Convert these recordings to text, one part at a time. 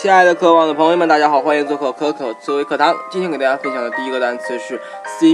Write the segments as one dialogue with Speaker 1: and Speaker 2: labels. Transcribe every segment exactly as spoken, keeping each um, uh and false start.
Speaker 1: 亲爱的渴望的朋友们，大家好，欢迎做客可可思维课堂。今天给大家分享的第一个单词是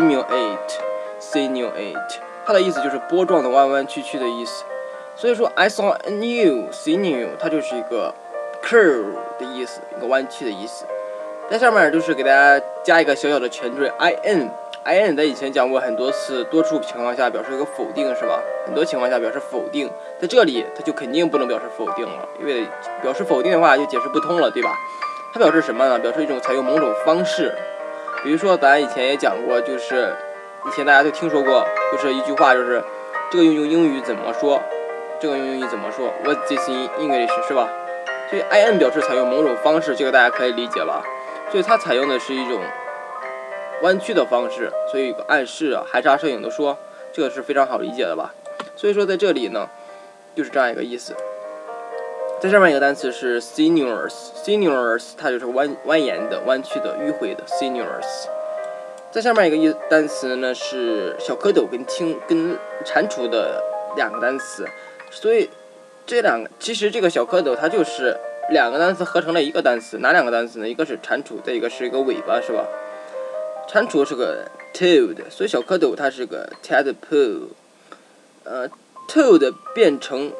Speaker 1: simulate，simulate， 它的意思就是波状的、弯弯曲曲的意思。所以说 I saw a new sinew， 它就是一个 curve 的意思，一个弯曲的意思。在上面就是给大家加一个小小的前缀 in，in 在以前讲过很多次，多数情况下表示一个否定，是吧？很多情况下表示否定，在这里它就肯定不能表示否定了，因为表示否定的话就解释不通了，对吧？它表示什么呢？表示一种采用某种方式，比如说咱以前也讲过，就是以前大家都听说过，就是一句话，就是这个用用英语怎么说？这个用英语怎么说 ？What's this in English？ 是吧？所以 in 表示采用某种方式，这个大家可以理解吧？所以它采用的是一种弯曲的方式，所以有个暗示啊，含沙射影的说，这个是非常好理解的吧？所以说在这里呢，就是这样一个意思。在上面一个单词是 sinuous，sinuous 它就是弯蜿蜒的、弯曲的、迂回的 sinuous。在下面一个意单词呢是小蝌蚪跟青跟蟾蜍的两个单词，所以这两个其实这个小蝌蚪它就是两个单词合成了一个单词，哪两个单词呢？一个是蟾蜍，再一个是一个尾巴，是吧？蟾蜍是个 toad， 所以小蝌蚪它是个 tadpole。呃 toad 变成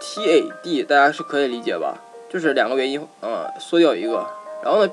Speaker 1: tad， 大家是可以理解吧？就是两个元音，呃，缩掉一个。然后呢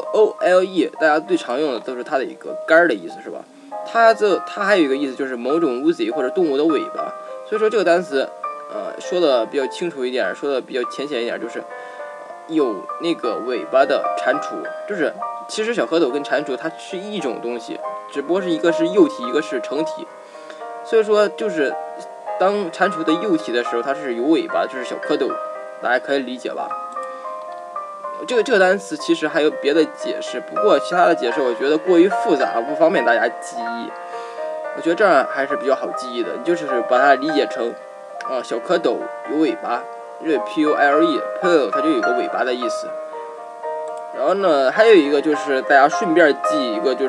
Speaker 1: ，pole 大家最常用的都是它的一个杆儿的意思，是吧？它这它还有一个意思就是某种乌贼或者动物的尾巴。所以说这个单词，呃，说的比较清楚一点，说的比较浅显一点，就是有那个尾巴的蟾蜍，就是其实小蝌蚪跟蟾蜍它是一种东西，只不过是一个是幼体，一个是成体。所以说就是当蟾蜍的幼体的时候，它是有尾巴，就是小蝌蚪，大家可以理解吧？这个这个单词其实还有别的解释，不过其他的解释我觉得过于复杂，不方便大家记忆。我觉得这样还是比较好记忆的，你就是把它理解成，啊、呃，小蝌蚪有尾巴，因为 p o l e pole 它就有个尾巴的意思。然后呢，还有一个就是大家顺便记一个，就是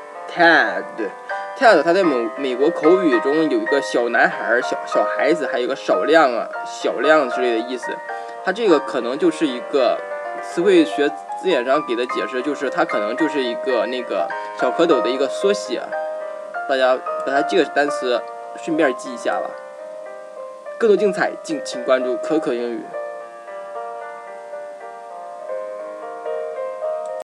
Speaker 1: tad。tad 它在美美国口语中有一个小男孩、小小孩子，还有一个少量啊、小量之类的意思。它这个可能就是一个词汇学字典上给的解释，就是它可能就是一个那个小蝌蚪的一个缩写。大家把它这个单词顺便记一下吧。更多精彩，敬请关注可可英语。